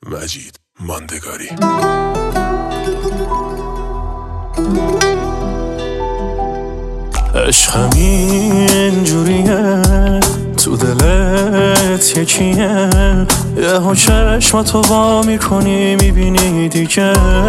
مجید ماندگاری. عشق همین جوریه، تو دلت یکیه، یهو چشماتو وا میکنی میبینی دیگه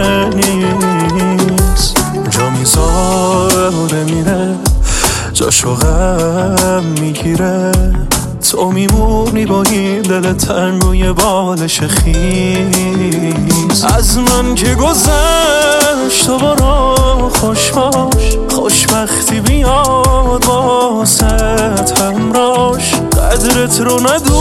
نیست، جا میذاره میره، جاشو غم میگیره، تو میمونی با این دل تنگ روی بالش خیز. از من که گذشت تو برو خوش باش، خوشبختی بیاد واسط همراش. قدرت رو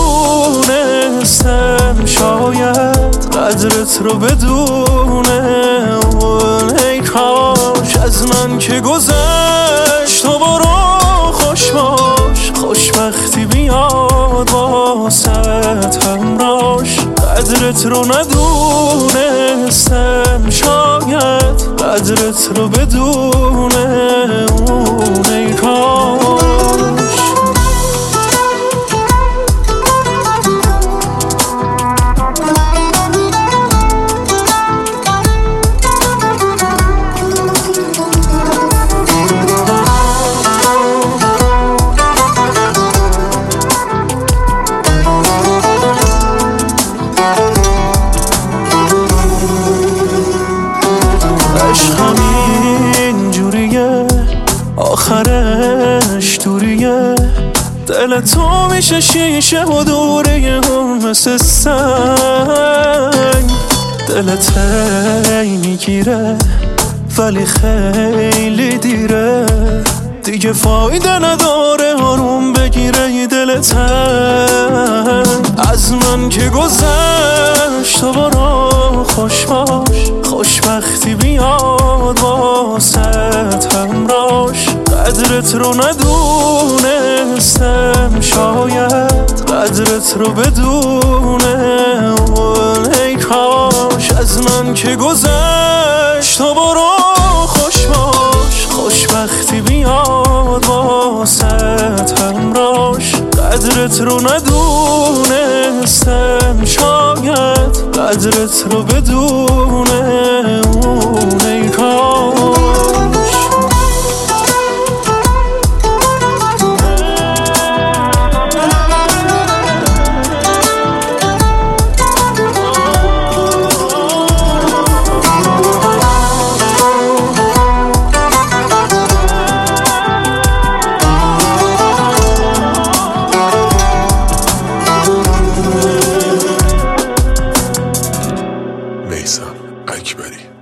ندونستم شاید، قدرت رو بدونه ای کاش. از من که گذشت تو برو خوش باش، خوشبختی بیاد واسط همراش. قدرت رو ندونستم شاید، قدرت رو بدونه ای کاش. همین جوریه، آخرش دوریه، دل تو میشه شیشه و دوره هم مثل سنگ. دلت هی میگیره ولی خیلی دیره، دیگه فایده نداره آروم بگیره دلت هنگ. از من که گذشت تو برو خوش باش، خوشبختی بیاد واسط همراش. قدرت رو ندونستم شاید، قدرت رو بدونه ای کاش. از من که گذشت تو برو خوش باش، خوشبختی بیاد واسط همراش. قدرت رو ندونستم شاید، قدرت رو بدونه ای کاش. میثم اکبری.